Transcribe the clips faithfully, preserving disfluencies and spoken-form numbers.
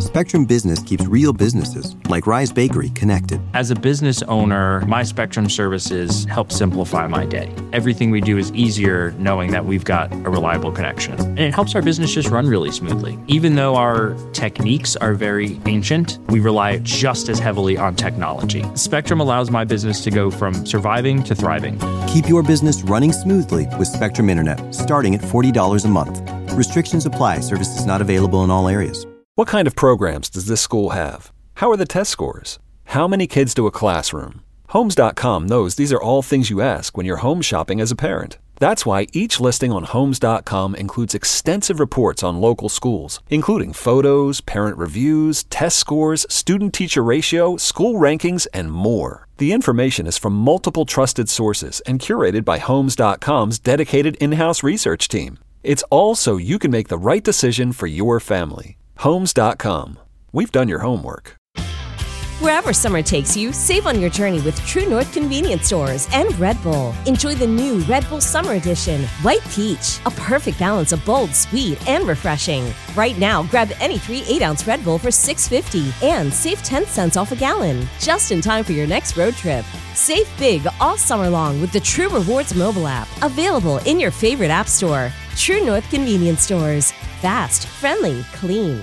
Spectrum Business keeps real businesses, like Rise Bakery, connected. As a business owner, my Spectrum services help simplify my day. Everything we do is easier knowing that we've got a reliable connection. And it helps our business just run really smoothly. Even though our techniques are very ancient, we rely just as heavily on technology. Spectrum allows my business to go from surviving to thriving. Keep your business running smoothly with Spectrum Internet, starting at forty dollars a month. Restrictions apply. Services not available in all areas. What kind of programs does this school have? How are the test scores? How many kids do a classroom? Homes dot com knows these are all things you ask when you're home shopping as a parent. That's why each listing on Homes dot com includes extensive reports on local schools, including photos, parent reviews, test scores, student-teacher ratio, school rankings, and more. The information is from multiple trusted sources and curated by Homes dot com's dedicated in-house research team. It's all so you can make the right decision for your family. Homes dot com. We've done your homework. Wherever summer takes you, save on your journey with True North Convenience Stores and Red Bull. Enjoy the new Red Bull Summer Edition, White Peach, a perfect balance of bold, sweet, and refreshing. Right now, grab any three eight-ounce Red Bull for six dollars and fifty cents and save ten cents off a gallon, just in time for your next road trip. Save big all summer long with the True Rewards mobile app, available in your favorite app store. True North Convenience Stores. Fast, friendly, clean.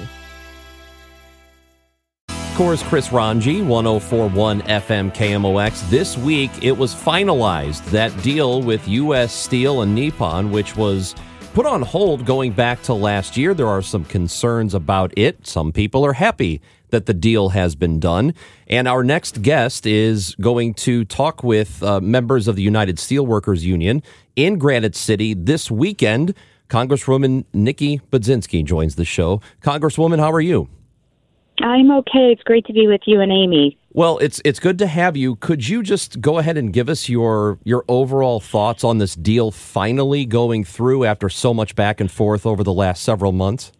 Of course, Chris Ranji, one oh four point one F M K M O X. This week, it was finalized, that deal with U S Steel and Nippon, which was put on hold going back to last year. There are some concerns about it. Some people are happy that the deal has been done. And our next guest is going to talk with uh, members of the United Steelworkers Union in Granite City this weekend. Congresswoman Nikki Budzinski joins the show. Congresswoman, how are you? I'm okay. It's great to be with you and Amy. Well, it's it's good to have you. Could you just go ahead and give us your your overall thoughts on this deal finally going through after so much back and forth over the last several months?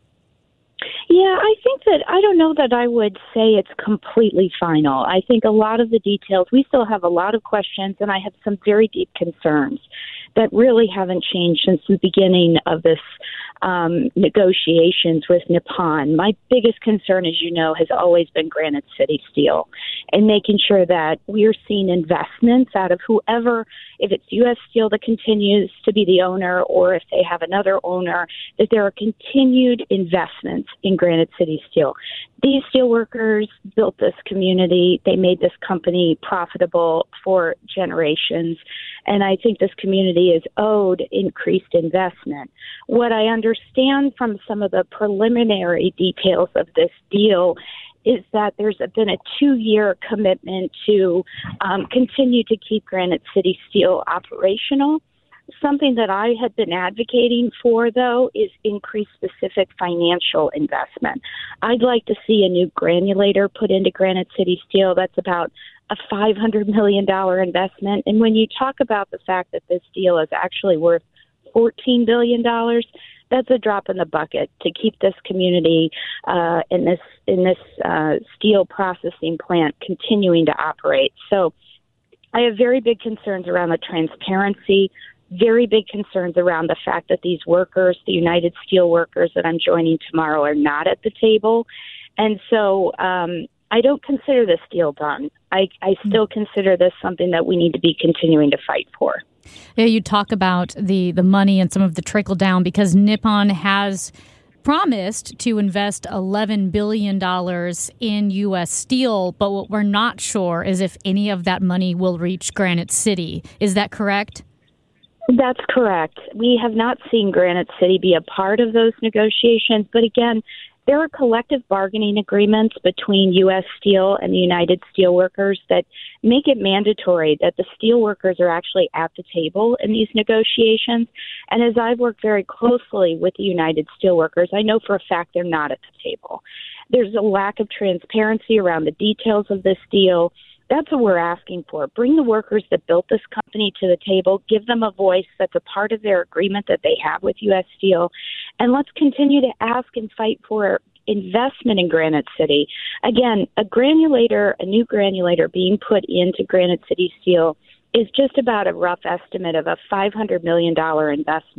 Yeah, I think that I don't know that I would say it's completely final. I think a lot of the details, we still have a lot of questions, and I have some very deep concerns that really haven't changed since the beginning of this um, negotiations with Nippon. My biggest concern, as you know, has always been Granite City Steel and making sure that we're seeing investments out of whoever, if it's U S Steel that continues to be the owner or if they have another owner, that there are continued investments in Granite City Steel. These steelworkers built this community. They made this company profitable for generations. And I think this community is owed increased investment. What I understand from some of the preliminary details of this deal is that there's been a two-year commitment to um, continue to keep Granite City Steel operational. Something that I had been advocating for, though, is increased specific financial investment. I'd like to see a new granulator put into Granite City Steel. That's about a five hundred million dollars investment. And when you talk about the fact that this deal is actually worth fourteen billion dollars, that's a drop in the bucket to keep this community uh, in this in this uh, steel processing plant continuing to operate. So I have very big concerns around the transparency, very big concerns around the fact that these workers, the United Steelworkers that I'm joining tomorrow, are not at the table. And so um, I don't consider this deal done. I, I still consider this something that we need to be continuing to fight for. Yeah, you talk about the, the money and some of the trickle down because Nippon has promised to invest eleven billion dollars in U S Steel, but what we're not sure is if any of that money will reach Granite City. Is that correct? That's correct. We have not seen Granite City be a part of those negotiations, but again, there are collective bargaining agreements between U S Steel and the United Steelworkers that make it mandatory that the steelworkers are actually at the table in these negotiations. And as I've worked very closely with the United Steelworkers, I know for a fact they're not at the table. There's a lack of transparency around the details of this deal. That's what we're asking for. Bring the workers that built this company to the table, give them a voice that's a part of their agreement that they have with U S Steel, and let's continue to ask and fight for investment in Granite City. Again, a granulator, a new granulator being put into Granite City Steel is just about a rough estimate of a five hundred million dollars investment.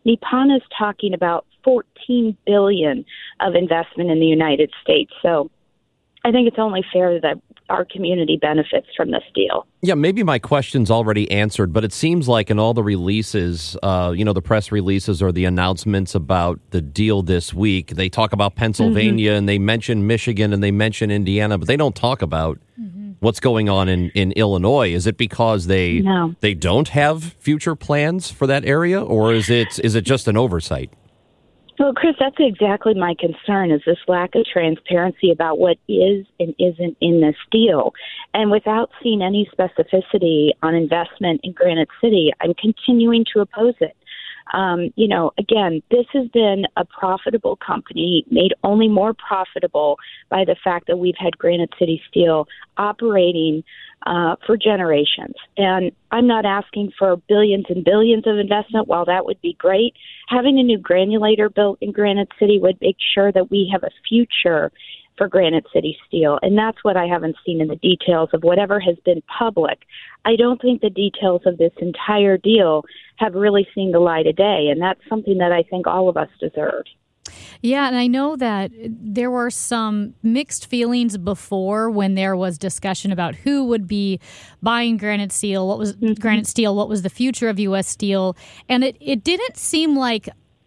Nippon is talking about fourteen billion dollars of investment in the United States. So I think it's only fair that our community benefits from this deal. Yeah, maybe my question's already answered, but it seems like in all the releases, uh, you know, the press releases or the announcements about the deal this week, they talk about Pennsylvania mm-hmm. and they mention Michigan and they mention Indiana, but they don't talk about mm-hmm. what's going on in, in Illinois. Is it because they no. they don't have future plans for that area, or is it is it just an oversight? Well, Chris, that's exactly my concern, is this lack of transparency about what is and isn't in this deal. And without seeing any specificity on investment in Granite City, I'm continuing to oppose it. Um, you know, again, this has been a profitable company, made only more profitable by the fact that we've had Granite City Steel operating uh, for generations. And I'm not asking for billions and billions of investment. While that would be great, having a new granulator built in Granite City would make sure that we have a future for Granite City Steel. And that's what I haven't seen in the details of whatever has been public. I don't think the details of this entire deal have really seen the light of day. And that's something that I think all of us deserve. Yeah, and I know that there were some mixed feelings before when there was discussion about who would be buying Granite Steel, what was mm-hmm. Granite Steel, what was the future of U S Steel, and it, it didn't seem like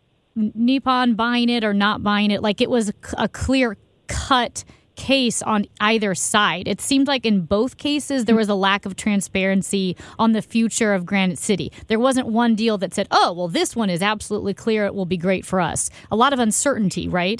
Nippon buying it or not buying it, like it was a clear-cut case on either side. It seemed like in both cases there was a lack of transparency on the future of Granite City. There wasn't one deal that said, oh, well, this one is absolutely clear, it will be great for us. A lot of uncertainty, right?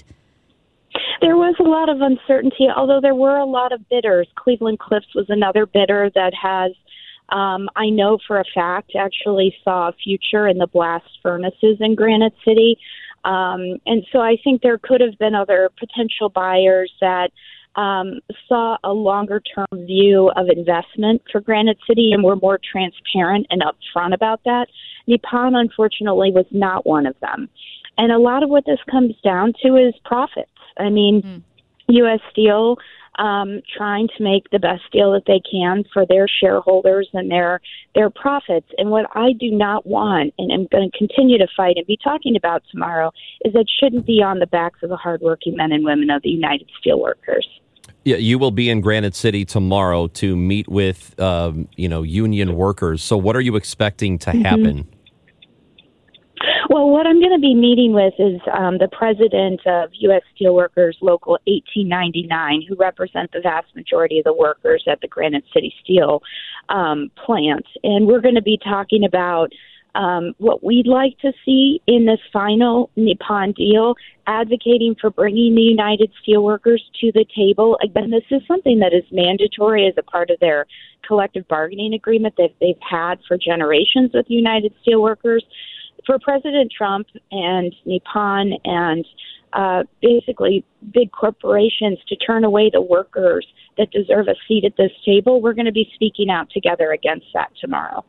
There was a lot of uncertainty, although there were a lot of bidders. Cleveland Cliffs was another bidder that has, um, I know for a fact, actually saw a future in the blast furnaces in Granite City. Um, and so I think there could have been other potential buyers that um, saw a longer-term view of investment for Granite City and were more transparent and upfront about that. Nippon, unfortunately, was not one of them. And a lot of what this comes down to is profits. I mean, mm. U S Steel um, trying to make the best deal that they can for their shareholders and their their profits. And what I do not want, and I'm going to continue to fight and be talking about tomorrow, is that shouldn't be on the backs of the hardworking men and women of the United Steelworkers. Yeah, you will be in Granite City tomorrow to meet with, um, you know, union workers. So what are you expecting to happen? Mm-hmm. Well, what I'm going to be meeting with is um, the president of U S Steelworkers Local eighteen ninety-nine, who represent the vast majority of the workers at the Granite City Steel um, plant. And we're going to be talking about um, what we'd like to see in this final Nippon deal, advocating for bringing the United Steelworkers to the table. Again, this is something that is mandatory as a part of their collective bargaining agreement that they've had for generations with United Steelworkers. For President Trump and Nippon and uh, basically big corporations to turn away the workers that deserve a seat at this table, we're going to be speaking out together against that tomorrow.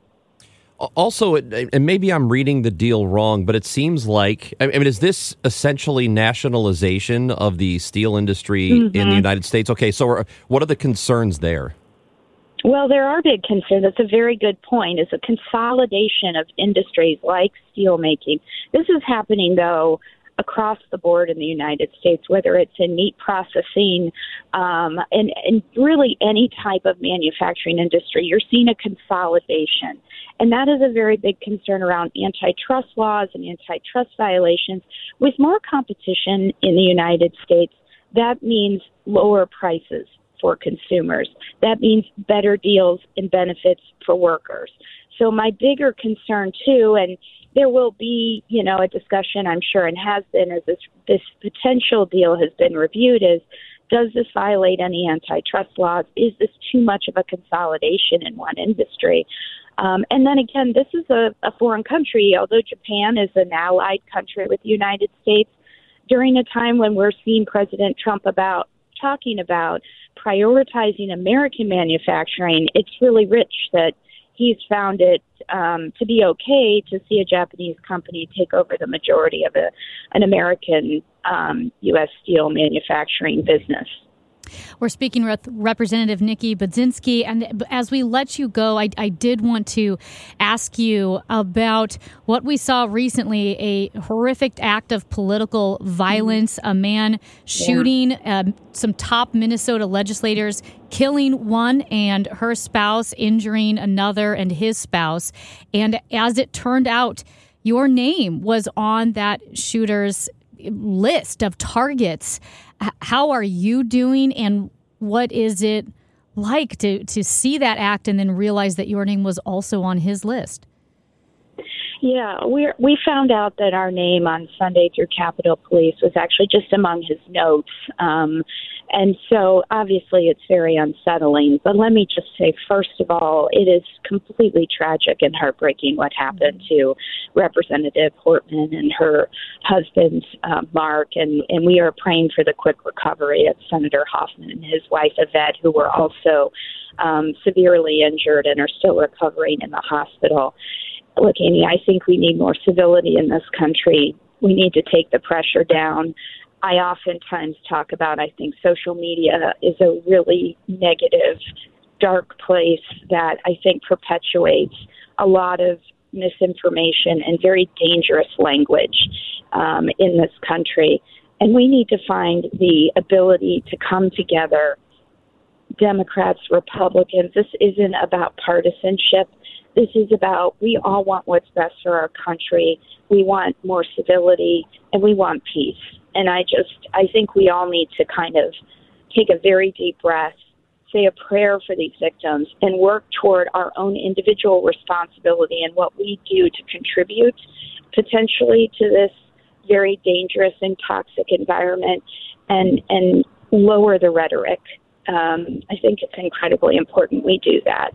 Also, and maybe I'm reading the deal wrong, but it seems like, I mean, is this essentially nationalization of the steel industry mm-hmm. in the United States? Okay, so what are the concerns there? Well, there are big concerns. That's a very good point. It's a consolidation of industries like steelmaking. This is happening, though, across the board in the United States, whether it's in meat processing um, and, and really any type of manufacturing industry. You're seeing a consolidation. And that is a very big concern around antitrust laws and antitrust violations. With more competition in the United States, that means lower prices for consumers. That means better deals and benefits for workers. So my bigger concern, too, and there will be, you know, a discussion, I'm sure, and has been as this, this potential deal has been reviewed, is does this violate any antitrust laws? Is this too much of a consolidation in one industry? Um, and then again, this is a, a foreign country, although Japan is an allied country with the United States. During a time when we're seeing President Trump about talking about prioritizing American manufacturing, it's really rich that he's found it um, to be okay to see a Japanese company take over the majority of a, an American um, U S steel manufacturing business. We're speaking with Representative Nikki Budzinski. And as we let you go, I, I did want to ask you about what we saw recently, a horrific act of political violence, a man shooting yeah. uh, some top Minnesota legislators, killing one and her spouse, injuring another and his spouse. And as it turned out, your name was on that shooter's list of targets. How are you doing, and what is it like to, to see that act and then realize that your name was also on his list? Yeah, we we found out that our name on Sunday through Capitol Police was actually just among his notes. Um, and so obviously it's very unsettling. But let me just say, first of all, it is completely tragic and heartbreaking what happened to Representative Portman and her husband, uh, Mark. And, and we are praying for the quick recovery of Senator Hoffman and his wife, Yvette, who were also um, severely injured and are still recovering in the hospital. Look, Amy, I think we need more civility in this country. We need to take the pressure down. I oftentimes talk about, I think social media is a really negative, dark place that I think perpetuates a lot of misinformation and very dangerous language um, in this country. And we need to find the ability to come together, Democrats, Republicans. This isn't about partisanship. This is about, we all want what's best for our country. We want more civility, and we want peace. And I just, I think we all need to kind of take a very deep breath, say a prayer for these victims, and work toward our own individual responsibility and what we do to contribute potentially to this very dangerous and toxic environment, and, and lower the rhetoric. Um, I think it's incredibly important we do that.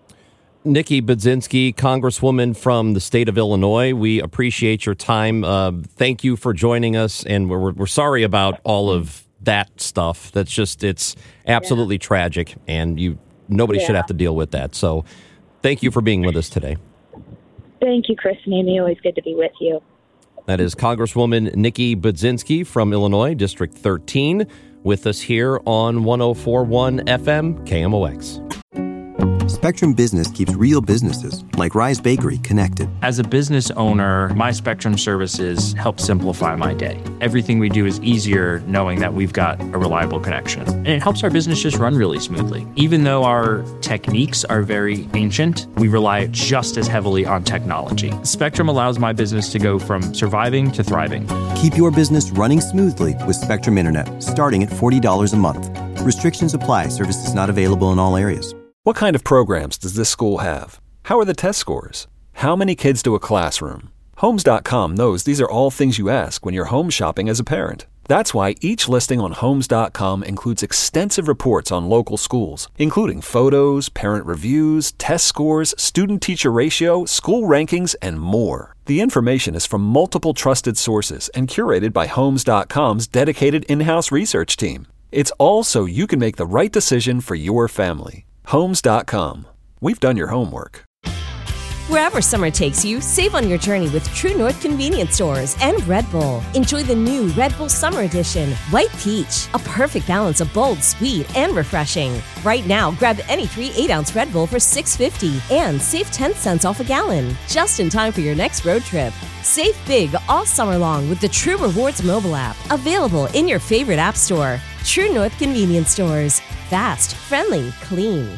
Nikki Budzinski, Congresswoman from the state of Illinois, we appreciate your time. Uh, thank you for joining us, and we're, we're sorry about all of that stuff. That's just, it's absolutely yeah. tragic, and you nobody yeah. should have to deal with that. So thank you for being with us today. Thank you, Chris and Amy. Always good to be with you. That is Congresswoman Nikki Budzinski from Illinois, District thirteen, with us here on one oh four point one F M K M O X. Spectrum Business keeps real businesses, like Rise Bakery, connected. As a business owner, my Spectrum services help simplify my day. Everything we do is easier knowing that we've got a reliable connection. And it helps our business just run really smoothly. Even though our techniques are very ancient, we rely just as heavily on technology. Spectrum allows my business to go from surviving to thriving. Keep your business running smoothly with Spectrum Internet, starting at forty dollars a month. Restrictions apply. Services not available in all areas. What kind of programs does this school have? How are the test scores? How many kids do a classroom? Homes dot com knows these are all things you ask when you're home shopping as a parent. That's why each listing on Homes dot com includes extensive reports on local schools, including photos, parent reviews, test scores, student-teacher ratio, school rankings, and more. The information is from multiple trusted sources and curated by Homes dot com's dedicated in-house research team. It's all so you can make the right decision for your family. Homes dot com. We've done your homework. Wherever summer takes you, save on your journey with True North Convenience Stores and Red Bull. Enjoy the new Red Bull Summer Edition, White Peach, a perfect balance of bold, sweet, and refreshing. Right now, grab any three eight-ounce Red Bull for six fifty and save ten cents off a gallon, just in time for your next road trip. Save big all summer long with the True Rewards mobile app, available in your favorite app store. True North Convenience Stores. Fast, friendly, clean.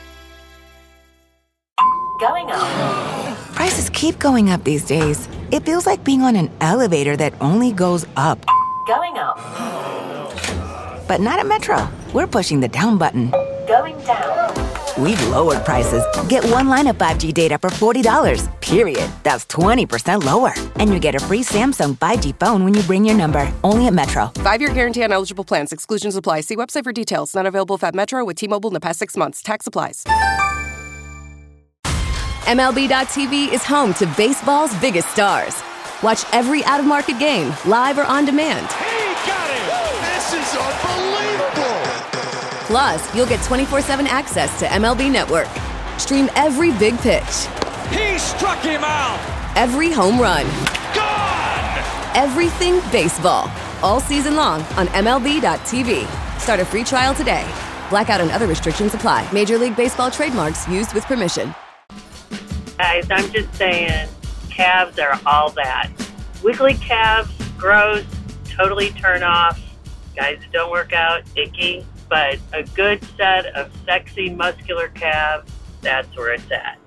Going up. Prices keep going up these days. It feels like being on an elevator that only goes up. Going up. But not at Metro. We're pushing the down button. Going down. We've lowered prices. Get one line of five G data for forty dollars, period. That's twenty percent lower. And you get a free Samsung five G phone when you bring your number. Only at Metro. Five-year guarantee on eligible plans. Exclusions apply. See website for details. Not available if at Metro with T-Mobile in the past six months. Tax applies. M L B dot T V is home to baseball's biggest stars. Watch every out-of-market game, live or on demand. He got it! This is unbelievable! Plus, you'll get twenty-four seven access to M L B Network. Stream every big pitch. He struck him out! Every home run. Gone! Everything baseball. All season long on M L B dot T V. Start a free trial today. Blackout and other restrictions apply. Major League Baseball trademarks used with permission. Guys, I'm just saying, calves are all that. Wiggly calves, gross, totally turn off. Guys who don't work out, icky. But a good set of sexy, muscular calves, that's where it's at.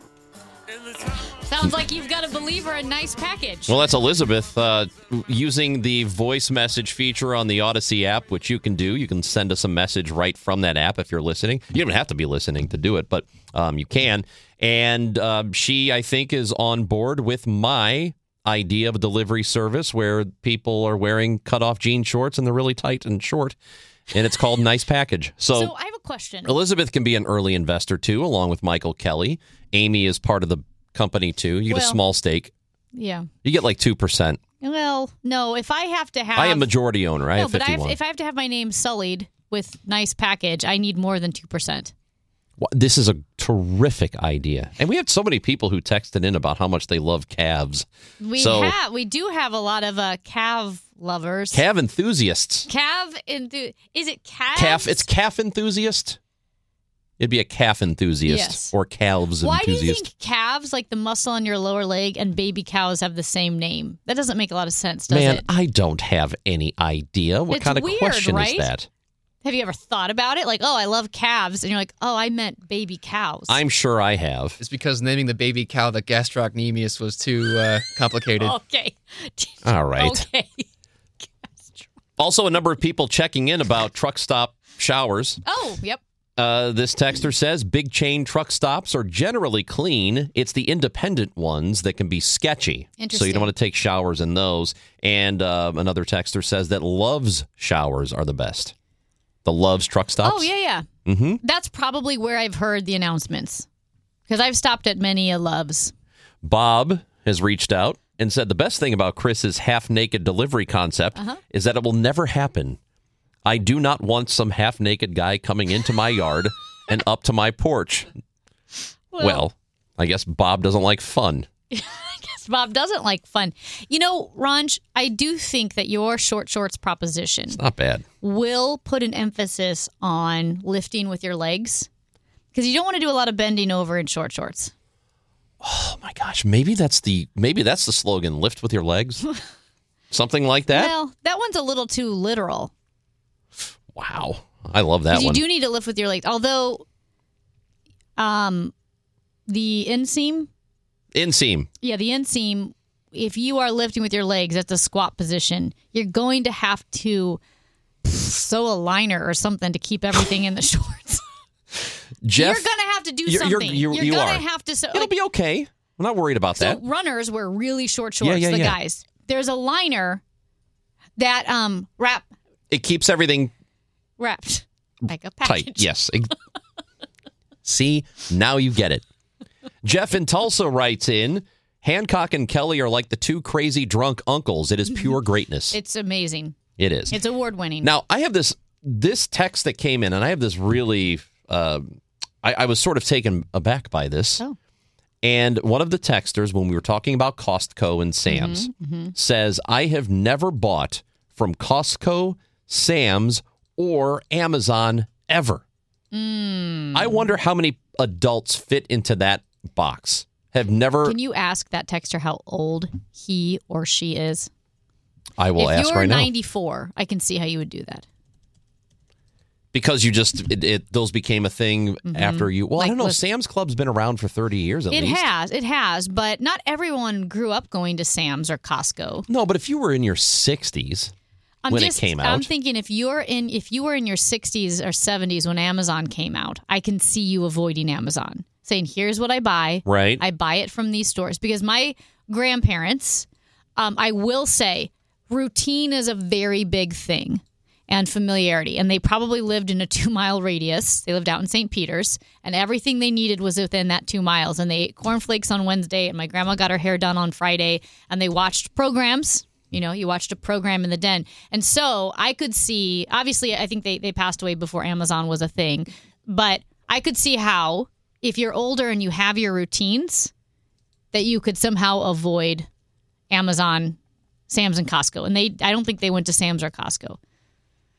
Sounds like you've got a believer in Nice Package. Well, that's Elizabeth uh, using the voice message feature on the Odyssey app, which you can do. You can send us a message right from that app if you're listening. You don't have to be listening to do it, but um, you can. And uh, she, I think, is on board with my idea of a delivery service where people are wearing cutoff jean shorts and they're really tight and short. And it's called Nice Package. So, so I have a question. Elizabeth can be an early investor, too, along with Michael Kelly. Amy is part of the company, too. You get well, a small stake. Yeah. You get like two percent. Well, no. If I have to have... I am majority owner. I no, have but I fifty-one. have, if I have to have my name sullied with Nice Package, I need more than two percent. Well, this is a terrific idea. And we have so many people who texted in about how much they love calves. We so, have. We do have a lot of uh, calf lovers. Calf enthusiasts. Calf enthu- Is it calf? Calf. It's calf enthusiast. It'd be a calf enthusiast Yes. or calves Why enthusiast. do you think calves, like the muscle on your lower leg, and baby cows have the same name? That doesn't make a lot of sense, does Man, it? I don't have any idea. What It's kind of weird, question right? is that? Have you ever thought about it? Like, oh, I love calves. And you're like, oh, I meant baby cows. I'm sure I have. It's because naming the baby cow the gastrocnemius was too uh, complicated. Okay. All right. Okay. Also, a number of people checking in about truck stop showers. Oh, yep. Uh, this texter says big chain truck stops are generally clean. It's the independent ones that can be sketchy. So you Interesting. don't want to take showers in those. And uh, another texter says that Love's showers are the best. The Love's truck stops. Oh, yeah, yeah. Mm-hmm. That's probably where I've heard the announcements. Because I've stopped at many a Love's. Bob has reached out and said the best thing about Chris's half-naked delivery concept Uh-huh. is that it will never happen. I do not want some half-naked guy coming into my yard and up to my porch. Well, well I guess Bob doesn't like fun. I guess Bob doesn't like fun. You know, Ranj, I do think that your short shorts proposition It's not bad. will put an emphasis on lifting with your legs. Because you don't want to do a lot of bending over in short shorts. Oh my gosh, maybe that's the maybe that's the slogan, lift with your legs. Something like that? Well, that one's a little too literal. Wow. I love that 'Cause one. You do need to lift with your legs. Although um the inseam, Inseam. yeah, the inseam, if you are lifting with your legs at the squat position, you're going to have to sew a liner or something to keep everything in the shorts. Jeff, you're going to have to do you're- you're- something. you're- You're you going are. to have to sew. It'll be okay. I'm not worried about So that. runners wear really short Yeah, shorts, yeah, the yeah. guys. There's a liner that um wrap It keeps everything wrapped like a package. tight. Yes. See, now you get it. Jeff in Tulsa writes in, Hancock and Kelly are like the two crazy drunk uncles. It is pure greatness. It's amazing. It is. It's award winning. Now, I have this this text that came in, and I have this really, uh, I, I was sort of taken aback by this. Oh. And one of the texters, when we were talking about Costco and Sam's, Mhm, mhm. says, I have never bought from Costco, Sam's, or Amazon ever. Mm. I wonder how many adults fit into that box. Have never. Can you ask that texter how old he or she is? I will if ask you're right now. ninety-four, I can see how you would do that. Because you just, it, it those became a thing Mhm. after you. Well, I Like don't know. with- Sam's Club's been around for thirty years at It least. has, it has, but not everyone grew up going to Sam's or Costco. No, but if you were in your sixties I'm when just, it came out. I'm thinking if you're in, if you were in your sixties or seventies when Amazon came out, I can see you avoiding Amazon, saying, "Here's what I buy. Right. I buy it from these stores." Because my grandparents, um, I will say, routine is a very big thing, and familiarity. And they probably lived in a two mile radius. They lived out in Saint Peter's, and everything they needed was within that two miles. And they ate cornflakes on Wednesday, and my grandma got her hair done on Friday, and they watched programs. You know, you watched a program in the den. And so I could see, obviously, I think they, they passed away before Amazon was a thing, but I could see how, if you're older and you have your routines, that you could somehow avoid Amazon, Sam's, and Costco. And they, I don't think they went to Sam's or Costco.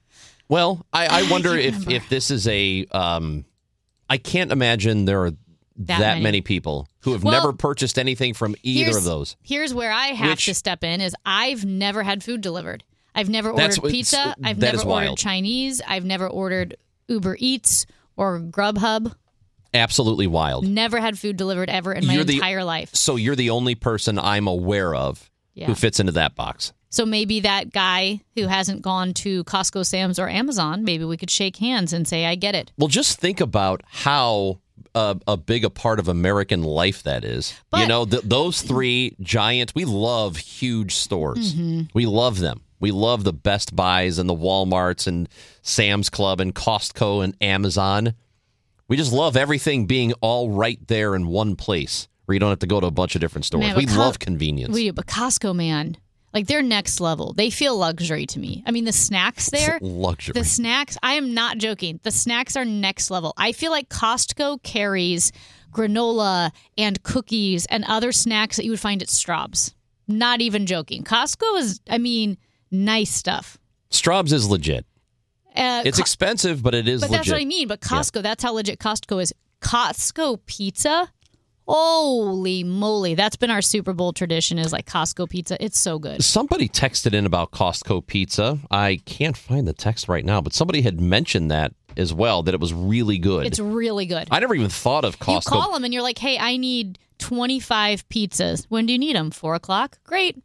Well, I, I wonder if, if this is a. Um, I can't imagine there are that, that many. many people who have well, never purchased anything from either of those. Here's where I have Which, to step in: is I've never had food delivered. I've never ordered pizza. I've never ordered wild. Chinese. I've never ordered Uber Eats or Grubhub. Absolutely wild. Never had food delivered ever in my you're entire the, life. So you're the only person I'm aware of yeah. who fits into that box. So maybe that guy who hasn't gone to Costco, Sam's, or Amazon, maybe we could shake hands and say, I get it. Well, just think about how uh, a big a part of American life that is. But, you know, th- those three giant, we love huge stores. Mm-hmm. We love them. We love the Best Buys and the Walmarts and Sam's Club and Costco and Amazon. We just love everything being all right there in one place where you don't have to go to a bunch of different stores. Man, we Co- love convenience. We do, but Costco, man, like they're next level. They feel luxury to me. I mean, the snacks there. Luxury. The snacks, I am not joking. The snacks are next level. I feel like Costco carries granola and cookies and other snacks that you would find at Straub's. Not even joking. Costco is, I mean... nice stuff. Straub's is legit. Uh, it's Co- expensive, but it is but legit. But that's what I mean. But Costco, yeah. That's how legit Costco is. Costco pizza? Holy moly. That's been our Super Bowl tradition is like Costco pizza. It's so good. Somebody texted in about Costco pizza. I can't find the text right now, but somebody had mentioned that as well, that it was really good. It's really good. I never even thought of Costco. You call them and you're like, hey, I need twenty-five pizzas. When do you need them? Four o'clock? Great.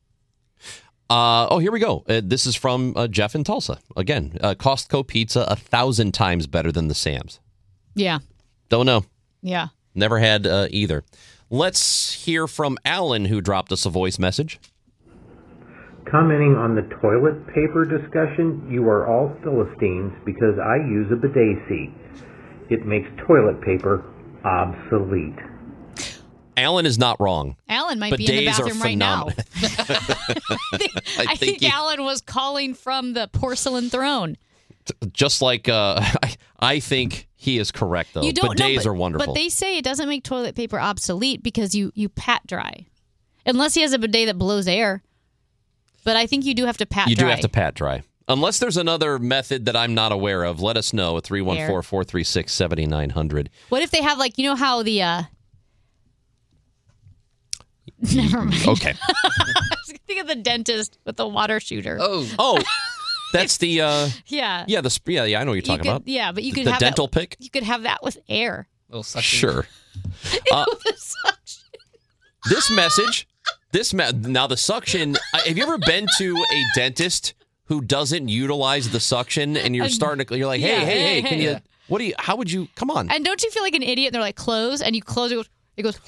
Uh, oh, here we go. Uh, this is from uh, Jeff in Tulsa. Again, uh, Costco pizza, a thousand times better than the Sam's. Yeah. Don't know. Yeah. Never had uh, either. Let's hear from Alan, who dropped us a voice message. Commenting on the toilet paper discussion, you are all Philistines because I use a bidet seat. It makes toilet paper obsolete. Alan is not wrong. Alan might Bidets be in the bathroom right now. I think, I I think he, Alan was calling from the porcelain throne. Just like, uh, I, I think he is correct, though. You don't, Bidets no, but, are wonderful. But they say it doesn't make toilet paper obsolete because you, you pat dry. Unless he has a bidet that blows air. But I think you do have to pat you dry. You do have to pat dry. Unless there's another method that I'm not aware of, let us know at three one four, four three six, seven nine zero zero. What if they have, like, you know how the... Uh, Never mind. Okay. I was thinking of the dentist with the water shooter. Oh, oh, that's the uh, yeah, yeah, the yeah, yeah. I know what you're talking you could, about. Yeah, but you could the have dental that, pick. You could have that with air. Little suction. Sure. Uh, suction. This message, this me- now the suction. Uh, have you ever been to a dentist who doesn't utilize the suction, and you're starting to, you're like, hey, yeah, hey, hey, hey, can hey. you? What do you? How would you? Come on. And don't you feel like an idiot? And they're like, close, and you close it. It goes.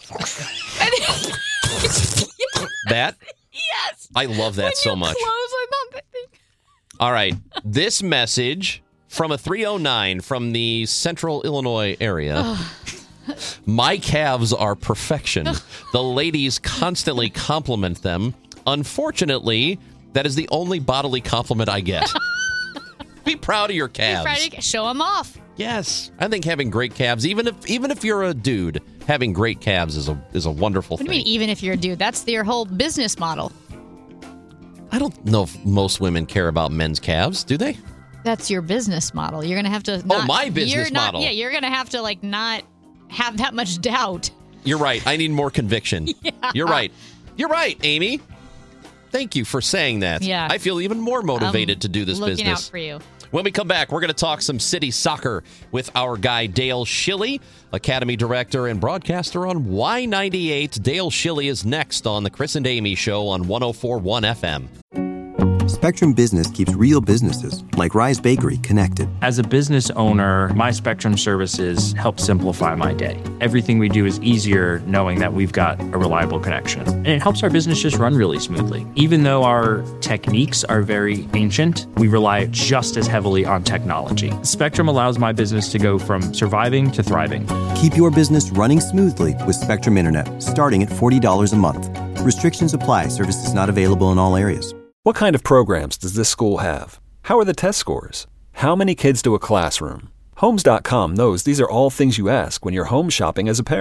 That? Yes. I love that when so you much. Close, I'm not All right. This message from a three oh nine from the Central Illinois area. My calves are perfection. The ladies constantly compliment them. Unfortunately, that is the only bodily compliment I get. Be proud of your calves. Be proud of, show them off. Yes. I think having great calves, even if even if you're a dude, having great calves is a is a wonderful what thing. What do you mean, even if you're a dude? That's their whole business model. I don't know if most women care about men's calves, do they? That's your business model. You're going to have to not, Oh, my business you're not, model. Yeah, you're going to have to, like, not have that much doubt. You're right. I need more conviction. Yeah. You're right. You're right, Amy. Thank you for saying that. Yeah. I feel even more motivated I'm to do this looking business. out for you. When we come back, we're going to talk some city soccer with our guy Dale Schilly, Academy Director and broadcaster on Y ninety-eight. Dale Schilly is next on the Chris and Amy Show on one oh four point one F M. Spectrum Business keeps real businesses, like Rise Bakery, connected. As a business owner, my Spectrum services help simplify my day. Everything we do is easier knowing that we've got a reliable connection. And it helps our business just run really smoothly. Even though our techniques are very ancient, we rely just as heavily on technology. Spectrum allows my business to go from surviving to thriving. Keep your business running smoothly with Spectrum Internet, starting at forty dollars a month. Restrictions apply. Services not available in all areas. What kind of programs does this school have? How are the test scores? How many kids do a classroom? Homes dot com knows these are all things you ask when you're home shopping as a parent.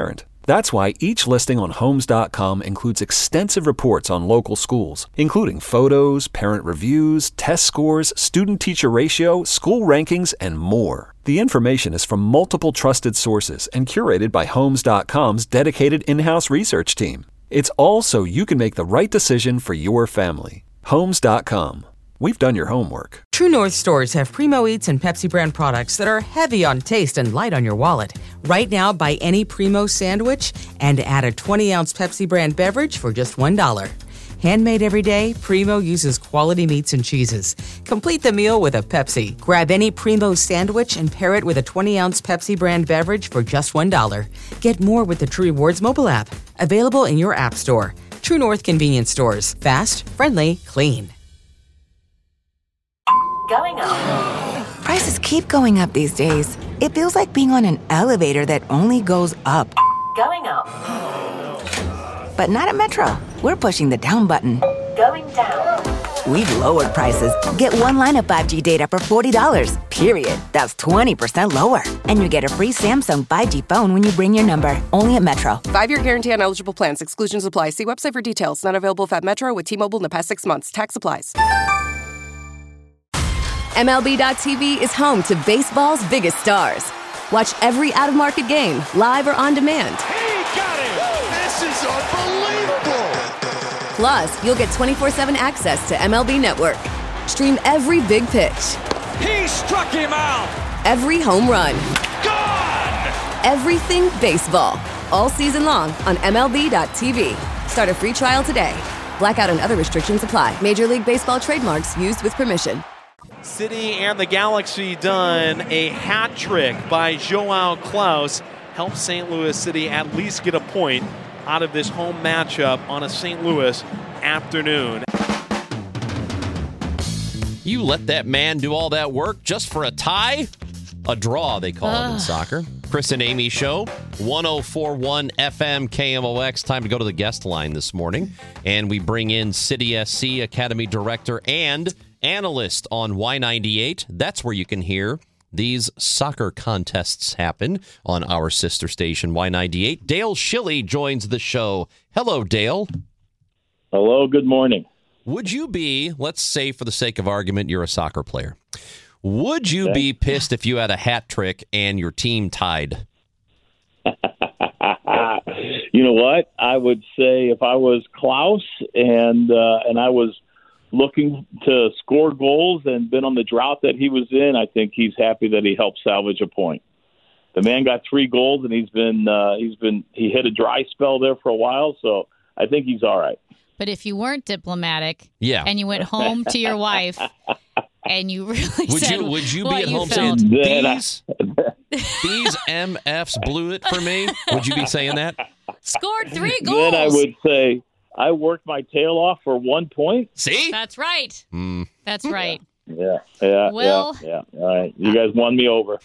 That's why each listing on Homes dot com includes extensive reports on local schools, including photos, parent reviews, test scores, student-teacher ratio, school rankings, and more. The information is from multiple trusted sources and curated by Homes dot com's dedicated in-house research team. It's all so you can make the right decision for your family. Homes dot com. We've done your homework. True North stores have Primo Eats and Pepsi brand products that are heavy on taste and light on your wallet. Right now, buy any Primo sandwich and add a twenty-ounce Pepsi brand beverage for just one dollar. Handmade every day, Primo uses quality meats and cheeses. Complete the meal with a Pepsi. Grab any Primo sandwich and pair it with a twenty-ounce Pepsi brand beverage for just one dollar. Get more with the True Rewards mobile app. Available in your app store. True North convenience stores. Fast, friendly, clean. Going up. Prices keep going up these days. It feels like being on an elevator that only goes up. Going up. But not at Metro. We're pushing the down button. Going down. We've lowered prices. Get one line of five G data for forty dollars, period. That's twenty percent lower. And you get a free Samsung five G phone when you bring your number. Only at Metro. Five-year guarantee on eligible plans. Exclusions apply. See website for details. Not available if at Metro with T-Mobile in the past six months. Tax applies. M L B dot T V is home to baseball's biggest stars. Watch every out-of-market game, live or on demand. He got it! This is unbelievable! Plus, you'll get twenty-four seven access to M L B Network. Stream every big pitch. He struck him out! Every home run. Gone! Everything baseball. All season long on M L B dot T V. Start a free trial today. Blackout and other restrictions apply. Major League Baseball trademarks used with permission. City and the Galaxy done. A hat trick by Joao Klaus helps Saint Louis City at least get a point out of this home matchup on a Saint Louis afternoon. You let that man do all that work just for a tie? A draw, they call it in soccer. Chris and Amy Show, one oh four point one F M K M O X. Time to go to the guest line this morning. And we bring in City S C Academy Director and analyst on Y ninety-eight. That's where you can hear these soccer contests happen on our sister station, Y ninety-eight. Dale Schilly joins the show. Hello, Dale. Hello, good morning. Would you be, let's say for the sake of argument, you're a soccer player. Would you Okay. be pissed if you had a hat trick and your team tied? You know what? I would say if I was Klaus and uh, and I was looking to score goals and been on the drought that he was in, I think he's happy that he helped salvage a point. The man got three goals and he's been uh, he's been he hit a dry spell there for a while, so I think he's all right. But if you weren't diplomatic, yeah. and you went home to your wife, and you really Would said you would you be what at you home felt. saying these these M Fs blew it for me? Would you be saying that? Scored three goals. Then I would say I worked my tail off for one point. See? That's right. Mm. That's right. Yeah, yeah, Well- yeah, yeah. All right, you guys won me over.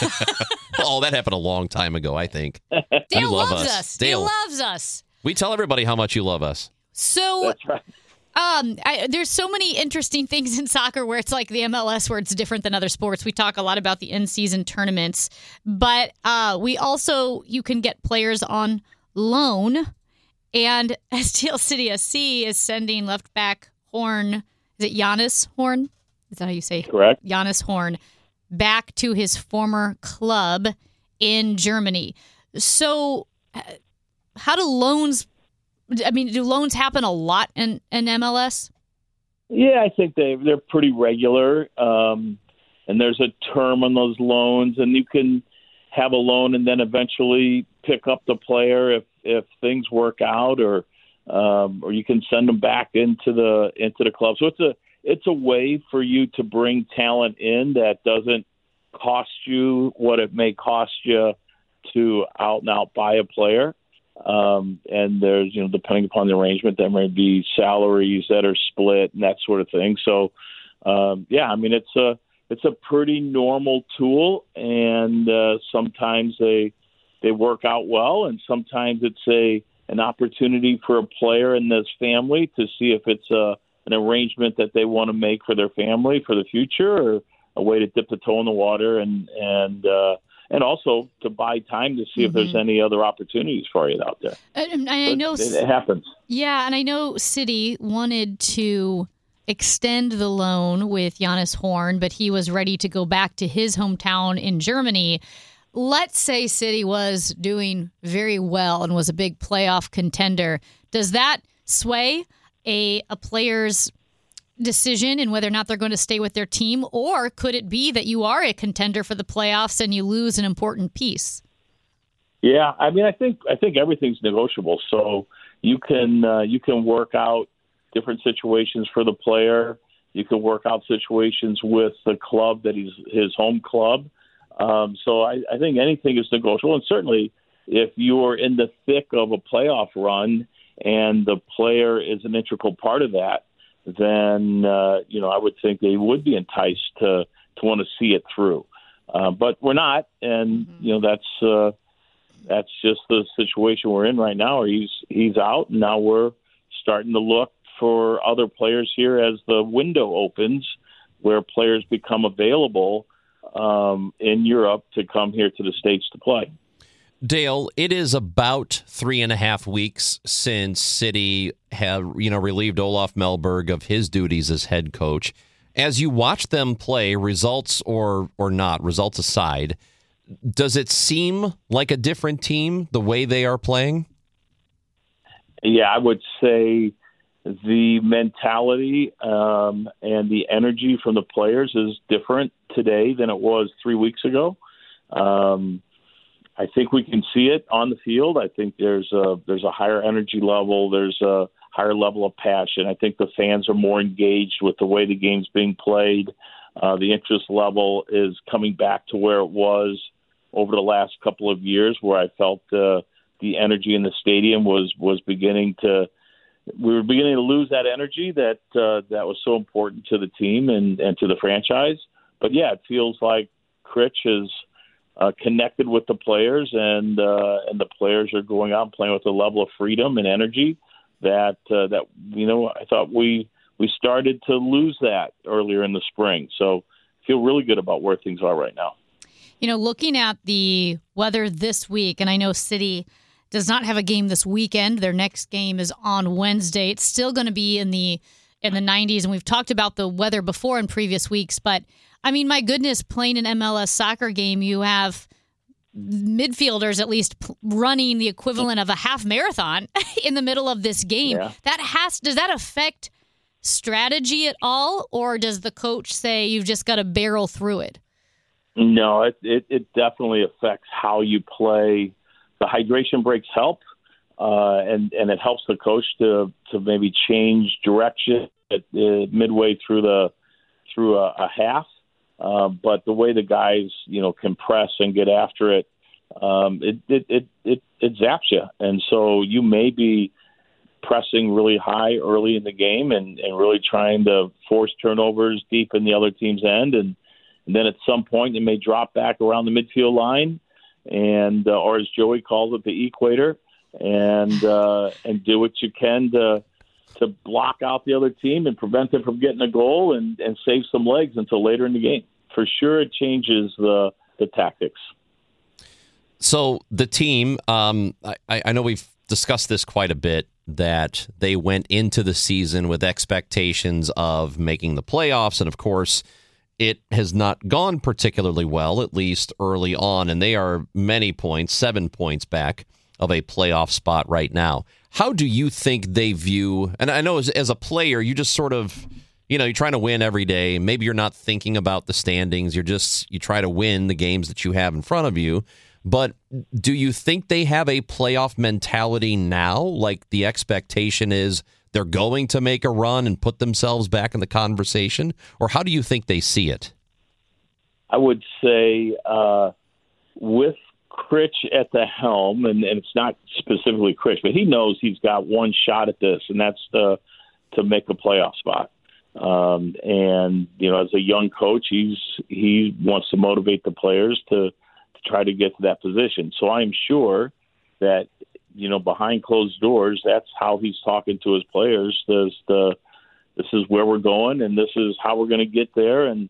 Oh, that happened a long time ago, I think. Dale you love loves us. us. Dale, Dale loves us. we tell everybody how much you love us. So, That's right. um, I, there's so many interesting things in soccer where it's like the M L S, where it's different than other sports. We talk a lot about the in-season tournaments, but uh, we also you can get players on loan, and Steel City S C is sending left back Horn. Is it Giannis Horn? Is that how you say? Correct. Giannis Horn back to his former club in Germany. So, uh, how do loans? I mean, do loans happen a lot in, in M L S? Yeah, I think they they're pretty regular, um, and there's a term on those loans, and you can have a loan and then eventually pick up the player if, if things work out, or um, or you can send them back into the into the club. So it's a it's a way for you to bring talent in that doesn't cost you what it may cost you to out and out buy a player. Um, and there's, you know, depending upon the arrangement, there may be salaries that are split and that sort of thing. So, um, yeah, I mean, it's a it's a pretty normal tool, and uh, sometimes they they work out well, and sometimes it's a an opportunity for a player and his family to see if it's a an arrangement that they want to make for their family for the future, or a way to dip the toe in the water and and uh, and also to buy time to see mm-hmm. if there's any other opportunities for you out there. And I know it, it happens. Yeah, and I know City wanted to extend the loan with Giannis Horn, but he was ready to go back to his hometown in Germany. Let's say City was doing very well and was a big playoff contender. Does that sway a a player's decision in whether or not they're going to stay with their team, or could it be that you are a contender for the playoffs and you lose an important piece? Yeah, I mean, I think I think everything's negotiable. So you can uh, you can work out different situations for the player. You can work out situations with the club that he's his home club. Um, so I, I think anything is negotiable, and certainly if you're in the thick of a playoff run and the player is an integral part of that, then uh, you know I would think they would be enticed to to want to see it through. Uh, but we're not, and mm-hmm. you know that's uh, that's just the situation we're in right now. Or he's he's out, and now we're starting to look for other players here as the window opens, where players become available um, in Europe to come here to the States to play. Dale, it is about three and a half weeks since City have, you know, relieved Olaf Melberg of his duties as head coach. As you watch them play, results or or not, results aside, does it seem like a different team the way they are playing? Yeah, I would say the mentality um, and the energy from the players is different today than it was three weeks ago. Um, I think we can see it on the field. I think there's a there's a higher energy level. There's a higher level of passion. I think the fans are more engaged with the way the game's being played. Uh, the interest level is coming back to where it was over the last couple of years, where I felt uh, the energy in the stadium was was beginning to. We were beginning to lose that energy that uh, that was so important to the team and, and to the franchise. But yeah, it feels like Critch is uh, connected with the players, and uh, and the players are going out and playing with a level of freedom and energy that uh, that you know I thought we we started to lose that earlier in the spring. So I feel really good about where things are right now. You know, looking at the weather this week, and I know City does not have a game this weekend. Their next game is on Wednesday. It's still going to be in the in the nineties, and we've talked about the weather before in previous weeks. But, I mean, my goodness, playing an M L S soccer game, you have midfielders at least p- running the equivalent of a half marathon in the middle of this game. Yeah. That has does that affect strategy at all, or does the coach say you've just got to barrel through it? No, it, it, it definitely affects how you play. The hydration breaks help, uh, and and it helps the coach to to maybe change direction at, uh, midway through the through a, a half. Uh, but the way the guys you know can press and get after it, um, it, it it it it zaps you, and so you may be pressing really high early in the game and, and really trying to force turnovers deep in the other team's end, and, and then at some point it may drop back around the midfield line. And uh, or as Joey calls it, the equator, and uh, and do what you can to to block out the other team and prevent them from getting a goal and, and save some legs until later in the game. For sure, it changes the the tactics. So the team, um, I, I know we've discussed this quite a bit, that they went into the season with expectations of making the playoffs, and of course, it has not gone particularly well, at least early on, and they are many points, seven points back of a playoff spot right now. How do you think they view, and I know as, as a player, you just sort of, you know, you're trying to win every day. Maybe you're not thinking about the standings. You're just, you try to win the games that you have in front of you. But do you think they have a playoff mentality now? Like the expectation is they're going to make a run and put themselves back in the conversation? Or how do you think they see it? I would say uh, with Critch at the helm, and, and it's not specifically Critch, but he knows he's got one shot at this, and that's to, to make a playoff spot. Um, and, you know, as a young coach, he's he wants to motivate the players to, to try to get to that position. So I'm sure that, you know, behind closed doors, that's how he's talking to his players. There's the, this is where we're going, and this is how we're going to get there. And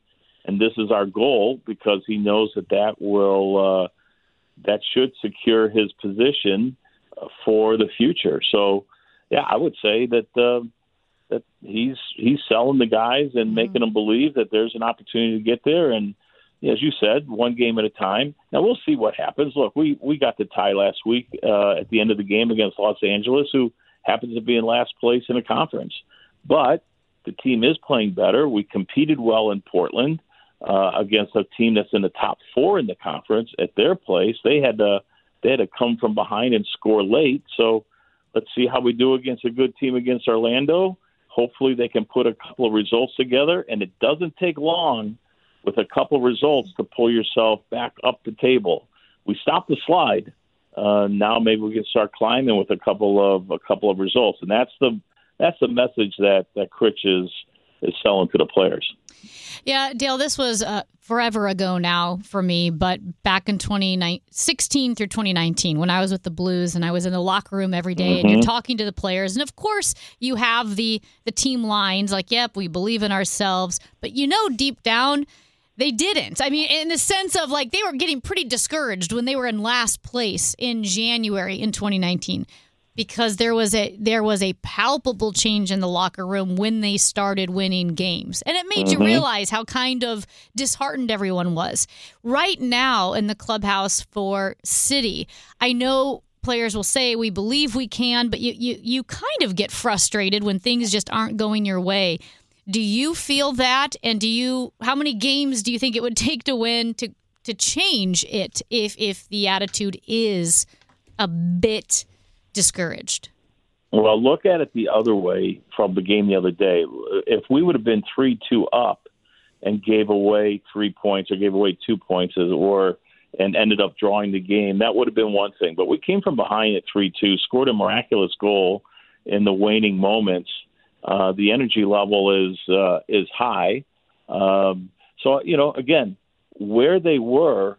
and this is our goal because he knows that that will uh, that should secure his position for the future. So, yeah, I would say that uh, that he's he's selling the guys and mm-hmm. making them believe that there's an opportunity to get there. And as you said, one game at a time. Now we'll see what happens. Look, we we got the tie last week uh, at the end of the game against Los Angeles, who happens to be in last place in the conference, but the team is playing better. We competed well in Portland uh, against a team that's in the top four in the conference at their place. They had to they had to come from behind and score late. So let's see how we do against a good team against Orlando. Hopefully they can put a couple of results together, and it doesn't take long with a couple of results to pull yourself back up the table. We stopped the slide. Uh, now maybe we can start climbing with a couple of a couple of results, and that's the that's the message that that Critch is is selling to the players. Yeah, Dale, this was uh, forever ago now for me, but back in twenty sixteen through twenty nineteen, when I was with the Blues and I was in the locker room every day, mm-hmm. and you're talking to the players, and of course you have the the team lines like, "Yep, we believe in ourselves," but you know deep down. They didn't. I mean, in the sense of like they were getting pretty discouraged when they were in last place in January in twenty nineteen because there was a there was a palpable change in the locker room when they started winning games. And it made mm-hmm. you realize how kind of disheartened everyone was. Right now in the clubhouse for City, I know players will say we believe we can, but you you you kind of get frustrated when things just aren't going your way. Do you feel that? And do you? How many games do you think it would take to win to to change it if if the attitude is a bit discouraged? Well, look at it the other way from the game the other day. If we would have been three two up and gave away three points or gave away two points or and ended up drawing the game, that would have been one thing. But we came from behind at three two, scored a miraculous goal in the waning moments. Uh, the energy level is uh, is high. Um, so, you know, again, where they were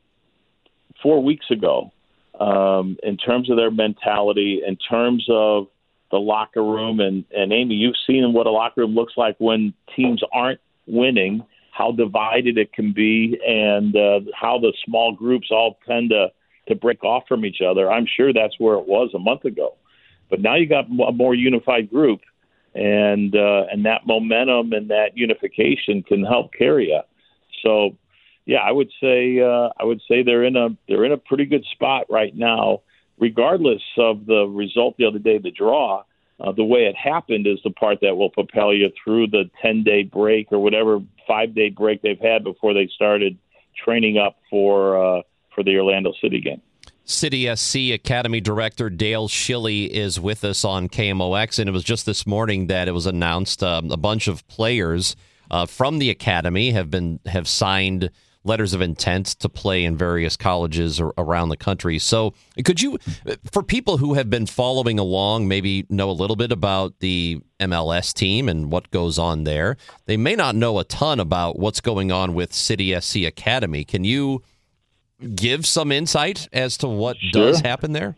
four weeks ago um, in terms of their mentality, in terms of the locker room, and, and Amy, you've seen what a locker room looks like when teams aren't winning, how divided it can be, and uh, how the small groups all tend to, to break off from each other. I'm sure that's where it was a month ago. But now you got a more unified group. And uh, and that momentum and that unification can help carry you. So, yeah, I would say uh, I would say they're in a they're in a pretty good spot right now, regardless of the result the other day, the draw. Uh, the way it happened is the part that will propel you through the ten-day break or whatever five-day break they've had before they started training up for uh, for the Orlando City game. City S C Academy Director Dale Schilly is with us on K M O X, and it was just this morning that it was announced um, a bunch of players uh, from the academy have been have signed letters of intent to play in various colleges around the country. So could you, for people who have been following along, maybe know a little bit about the M L S team and what goes on there, they may not know a ton about what's going on with City S C Academy. Can you give some insight as to what sure. does happen there?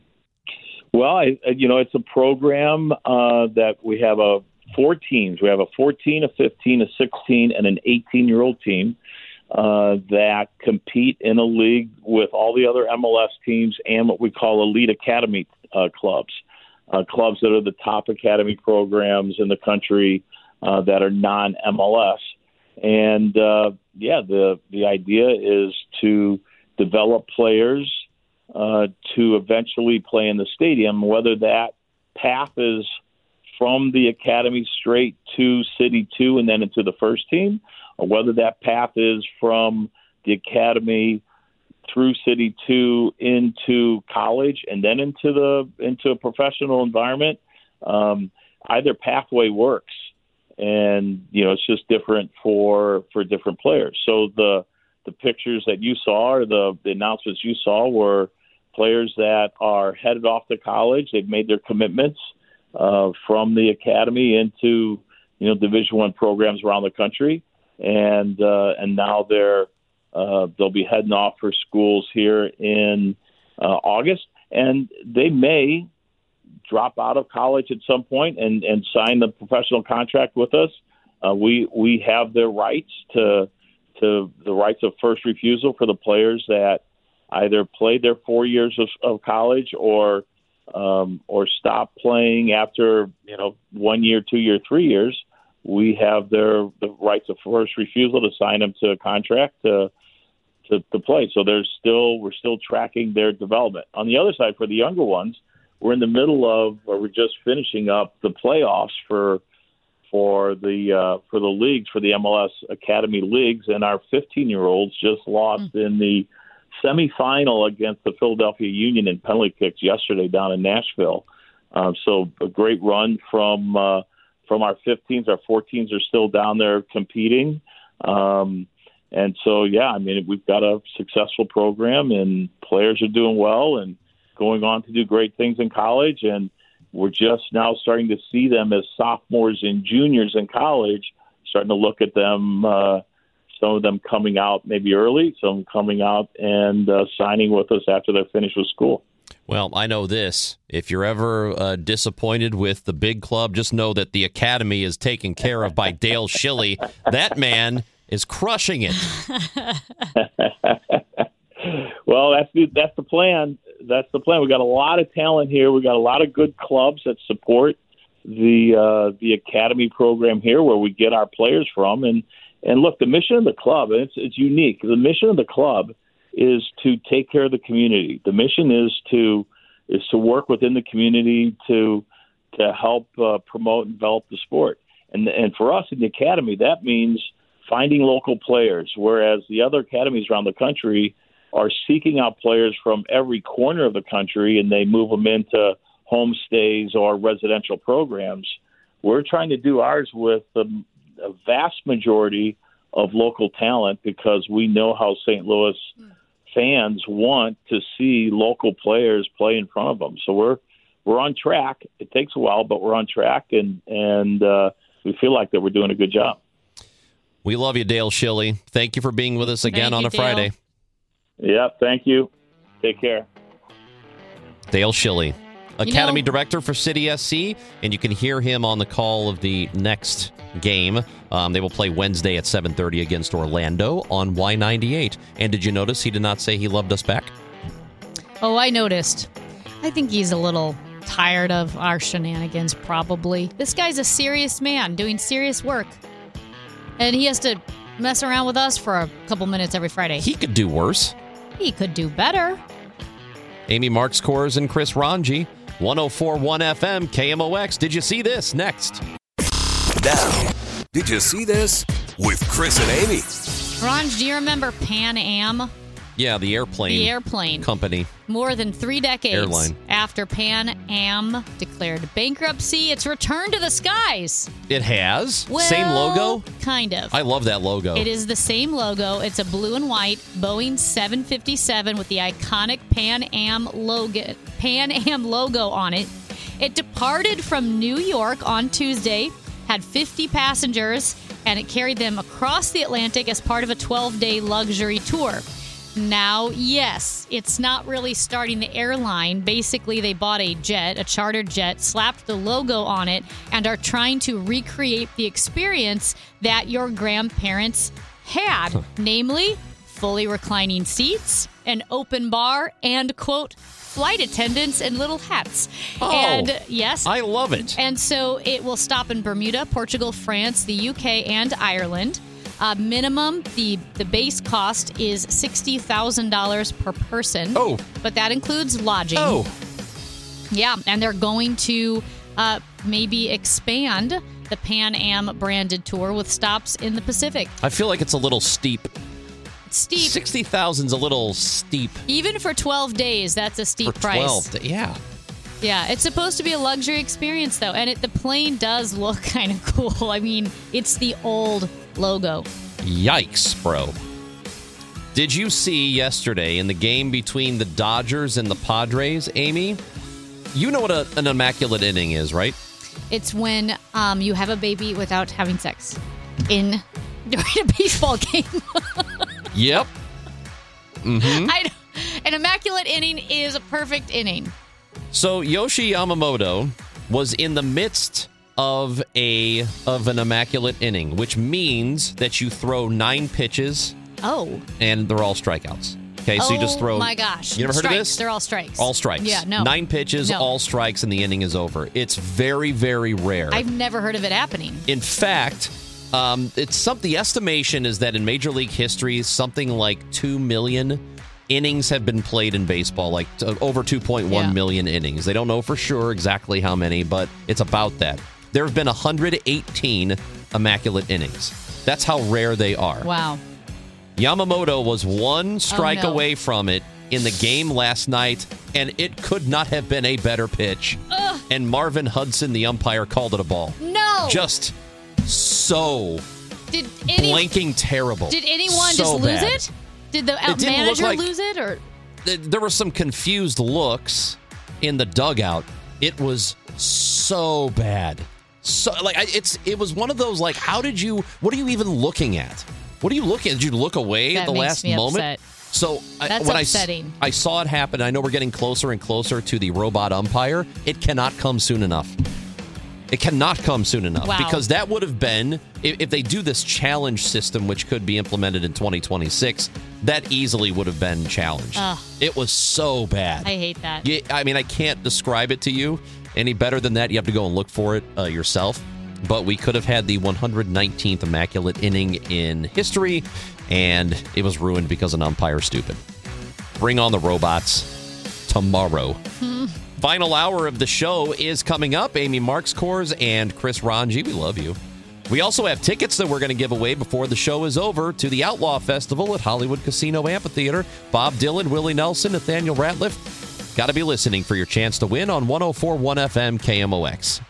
Well, I, you know, it's a program uh, that we have a four teams. We have a fourteen, a fifteen, a sixteen, and an eighteen-year-old team uh, that compete in a league with all the other M L S teams and what we call elite academy uh, clubs, uh, clubs that are the top academy programs in the country uh, that are non-M L S. And, uh, yeah, the the idea is to develop players uh, to eventually play in the stadium, whether that path is from the academy straight to City two and then into the first team, or whether that path is from the academy through City two into college and then into the into a professional environment. Um, either pathway works. And, you know, it's just different for for different players. So the the pictures that you saw or the, the announcements you saw were players that are headed off to college. They've made their commitments uh, from the academy into, you know, Division One programs around the country. And uh, and now they're uh, they'll be heading off for schools here in uh, August. And they may drop out of college at some point and, and sign the professional contract with us. Uh, we we have their rights to to the rights of first refusal for the players that either played their four years of, of college or um, or stop playing after you know one year, two year, three years. We have their the rights of first refusal to sign them to a contract to, to to play. So there's still we're still tracking their development. On the other side, for the younger ones, we're in the middle of or we're just finishing up the playoffs for for the uh, for the leagues for the M L S Academy leagues, and our fifteen year olds just lost mm. in the semifinal against the Philadelphia Union in penalty kicks yesterday down in Nashville. Um, so a great run from uh, from our fifteens. Our fourteens are still down there competing. Um, and so, yeah, I mean, we've got a successful program and players are doing well and going on to do great things in college. And we're just now starting to see them as sophomores and juniors in college, starting to look at them, uh, some of them coming out maybe early, some coming out and uh, signing with us after they're finished with school. Well, I know this. If you're ever uh, disappointed with the big club, just know that the academy is taken care of by Dale Schilly. That man is crushing it. Well, that's the, that's the plan. That's the plan. We got a lot of talent here. We got a lot of good clubs that support the uh, the academy program here, where we get our players from. And and look, the mission of the club, and it's it's unique. The mission of the club is to take care of the community. The mission is to is to work within the community to to help uh, promote and develop the sport. And and for us in the academy, that means finding local players, whereas the other academies around the country are seeking out players from every corner of the country, and they move them into homestays or residential programs. We're trying to do ours with the, a vast majority of local talent, because we know how Saint Louis fans want to see local players play in front of them. So we're we're on track. It takes a while, but we're on track, and and uh, we feel like that we're doing a good job. We love you, Dale Schilly. Thank you for being with us again Thank on you, a Friday. Dale. Yeah, thank you. Take care. Dale Schilly, Academy You know, Director for City S C, and you can hear him on the call of the next game. Um, they will play Wednesday at seven thirty against Orlando on Y ninety-eight. And did you notice he did not say he loved us back? Oh, I noticed. I think he's a little tired of our shenanigans, probably. This guy's a serious man doing serious work. And he has to mess around with us for a couple minutes every Friday. He could do worse. He could do better. Amy Marks Kors and Chris Ranji, one oh four point one F M, K M O X. Did you see this? Next. Now, did you see this? With Chris and Amy. Ranj, do you remember Pan Am? Yeah, the airplane. The airplane company. More than three decades Airline. after Pan Am declared bankruptcy, it's returned to the skies. It has? Well, same logo? Kind of. I love that logo. It is the same logo. It's a blue and white Boeing seven fifty-seven with the iconic Pan Am logo, Pan Am logo on it. It departed from New York on Tuesday, had fifty passengers, and it carried them across the Atlantic as part of a twelve-day luxury tour. Now, yes, it's not really starting the airline. Basically, they bought a jet, a charter jet, slapped the logo on it, and are trying to recreate the experience that your grandparents had. Namely, fully reclining seats, an open bar, and, quote, flight attendants in little hats. Oh, and yes, I love it. And so it will stop in Bermuda, Portugal, France, the U K, and Ireland. Uh, minimum, the, the base cost is sixty thousand dollars per person. Oh. But that includes lodging. Oh. Yeah, and they're going to uh, maybe expand the Pan Am branded tour with stops in the Pacific. I feel like it's a little steep. Steep. sixty thousand is a little steep. Even for twelve days, that's a steep For price. twelve, yeah. Yeah, it's supposed to be a luxury experience, though, and it, the plane does look kind of cool. I mean, it's the old logo. Yikes, bro. Did you see yesterday in the game between the Dodgers and the Padres, Amy? You know what a, an immaculate inning is, right? It's when um, you have a baby without having sex in during a baseball game. Yep. Mm-hmm. I, an immaculate inning is a perfect inning. So Yoshi Yamamoto was in the midst of a of an immaculate inning, which means that you throw nine pitches. Oh. And they're all strikeouts. Okay, so oh, you just throw. Oh my gosh! You never strikes. heard of this? They're all strikes. All strikes. Yeah, no. Nine pitches, no. all strikes, and the inning is over. It's very, very rare. I've never heard of it happening. In fact, um, it's some. The estimation is that in Major League history, something like two million innings have been played in baseball, like uh, over two point one yeah. million innings. They don't know for sure exactly how many, but it's about that. There have been one hundred eighteen immaculate innings. That's how rare they are. Wow. Yamamoto was one strike oh, no. away from it in the game last night, and it could not have been a better pitch. Ugh. And Marvin Hudson, the umpire, called it a ball. No! Just so did any, blanking terrible. Did anyone so just lose bad. it? Did the it manager like, lose it? Or there were some confused looks in the dugout. It was so bad. So like I, it's it was one of those like, how did you? What are you even looking at? What are you looking at? Did you look away that at the makes last me moment? Upset. So That's I, when upsetting. I, I saw it happen, I know we're getting closer and closer to the robot umpire. It cannot come soon enough. It cannot come soon enough. Wow. Because that would have been, if, if they do this challenge system, which could be implemented in twenty twenty-six, that easily would have been challenged. Ugh. It was so bad. I hate that. You, I mean, I can't describe it to you any better than that. You have to go and look for it uh, yourself. But we could have had the one hundred nineteenth immaculate inning in history, and it was ruined because an umpire's stupid. Bring on the robots tomorrow. Hmm. Final hour of the show is coming up. Amy Marks-Kors and Chris Ranji, we love you. We also have tickets that we're going to give away before the show is over to the Outlaw Festival at Hollywood Casino Amphitheater. Bob Dylan, Willie Nelson, Nathaniel Ratliff. Got to be listening for your chance to win on one oh four point one F M K M O X.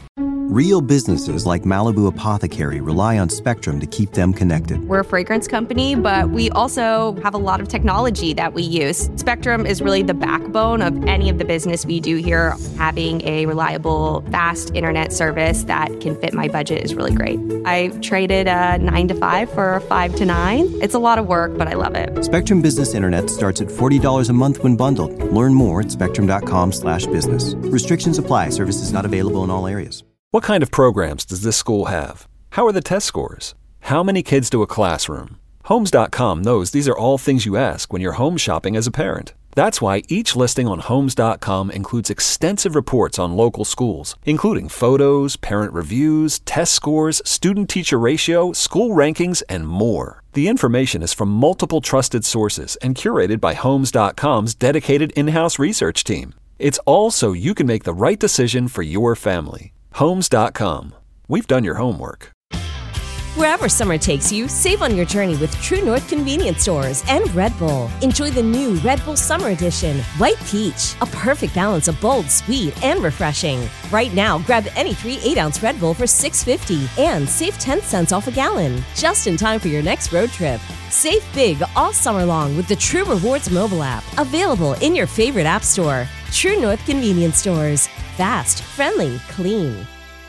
Real businesses like Malibu Apothecary rely on Spectrum to keep them connected. We're a fragrance company, but we also have a lot of technology that we use. Spectrum is really the backbone of any of the business we do here. Having a reliable, fast internet service that can fit my budget is really great. I traded a nine to five for a five to nine. It's a lot of work, but I love it. Spectrum Business Internet starts at forty dollars a month when bundled. Learn more at spectrum.com slash business. Restrictions apply. Services not available in all areas. What kind of programs does this school have? How are the test scores? How many kids to a classroom? Homes dot com knows these are all things you ask when you're home shopping as a parent. That's why each listing on Homes dot com includes extensive reports on local schools, including photos, parent reviews, test scores, student-teacher ratio, school rankings, and more. The information is from multiple trusted sources and curated by Homes dot com's dedicated in-house research team. It's all so you can make the right decision for your family. Homes dot com. We've done your homework. Wherever summer takes you, save on your journey with True North Convenience Stores and Red Bull. Enjoy the new Red Bull Summer Edition, White Peach, a perfect balance of bold, sweet, and refreshing. Right now, grab any three eight-ounce Red Bull for six fifty and save ten cents off a gallon, just in time for your next road trip. Save big all summer long with the True Rewards mobile app, available in your favorite app store. True North Convenience Stores. Fast, friendly, clean.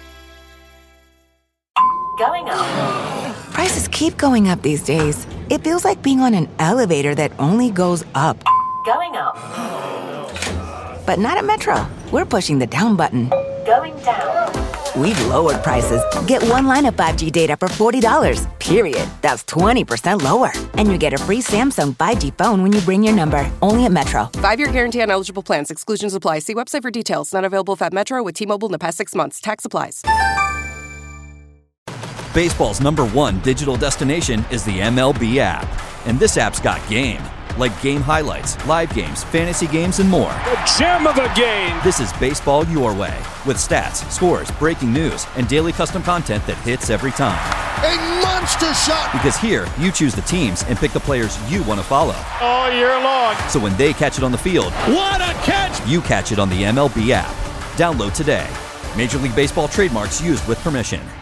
Going up. Prices keep going up these days. It feels like being on an elevator that only goes up. Going up. But not at Metro. We're pushing the down button. Going down. We've lowered prices. Get one line of five G data for forty dollars, period. That's twenty percent lower. And you get a free Samsung five G phone when you bring your number. Only at Metro. Five-year guarantee on eligible plans. Exclusions apply. See website for details. Not available if at Metro with T-Mobile in the past six months. Tax applies. Baseball's number one digital destination is the M L B app. And this app's got game. Like game highlights, live games, fantasy games, and more. The gem of the game! This is baseball your way. With stats, scores, breaking news, and daily custom content that hits every time. A monster shot! Because here, you choose the teams and pick the players you want to follow. All year long. So when they catch it on the field, what a catch! You catch it on the M L B app. Download today. Major League Baseball trademarks used with permission.